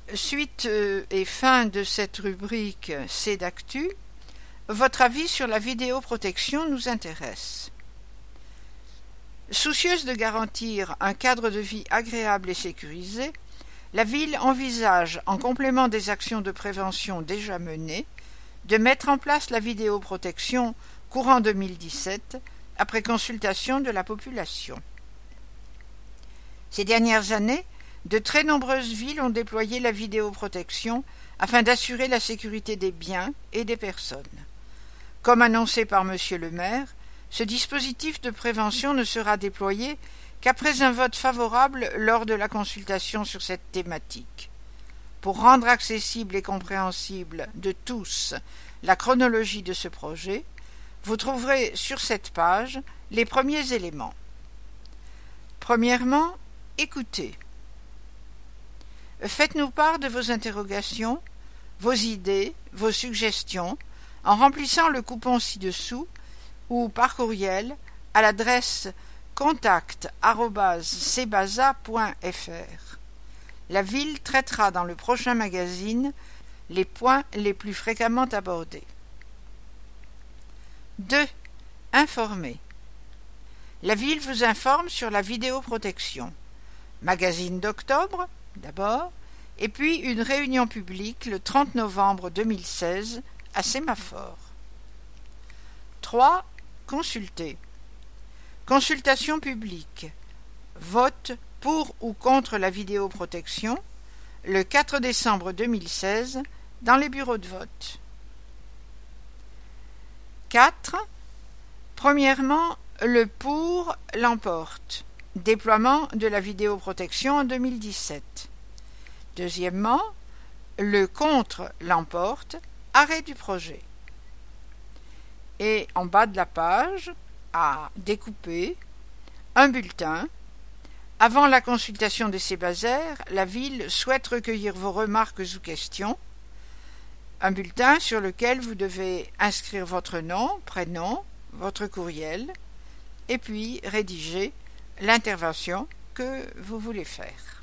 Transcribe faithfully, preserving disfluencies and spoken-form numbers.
Suite euh, et fin de cette rubrique C'est d'actu, votre avis sur la vidéoprotection nous intéresse. Soucieuse de garantir un cadre de vie agréable et sécurisé, la ville envisage, en complément des actions de prévention déjà menées, de mettre en place la vidéoprotection courant deux mille dix-sept, après consultation de la population. Ces dernières années, de très nombreuses villes ont déployé la vidéoprotection afin d'assurer la sécurité des biens et des personnes. Comme annoncé par Monsieur le maire, ce dispositif de prévention ne sera déployé qu'après un vote favorable lors de la consultation sur cette thématique. Pour rendre accessible et compréhensible de tous la chronologie de ce projet, vous trouverez sur cette page les premiers éléments. Premièrement, écoutez. Faites-nous part de vos interrogations, vos idées, vos suggestions, en remplissant le coupon ci-dessous ou par courriel à l'adresse contact arobase sebasa point f r. La ville traitera dans le prochain magazine les points les plus fréquemment abordés. deux. Informer. La ville vous informe sur la vidéoprotection. Magazine d'octobre, d'abord, et puis une réunion publique le trente novembre deux mille seize à Sémaphore. trois. Consulter. Consultation publique. Vote pour ou contre la vidéoprotection le quatre décembre deux mille seize dans les bureaux de vote. quatre. Premièrement, le pour l'emporte. Déploiement de la vidéoprotection en deux mille dix-sept. Deuxièmement, le contre l'emporte. Arrêt du projet. Et en bas de la page, à découper, un bulletin. Avant la consultation de ces basaires, la ville souhaite recueillir vos remarques ou questions. Un bulletin sur lequel vous devez inscrire votre nom, prénom, votre courriel, et puis rédiger l'intervention que vous voulez faire.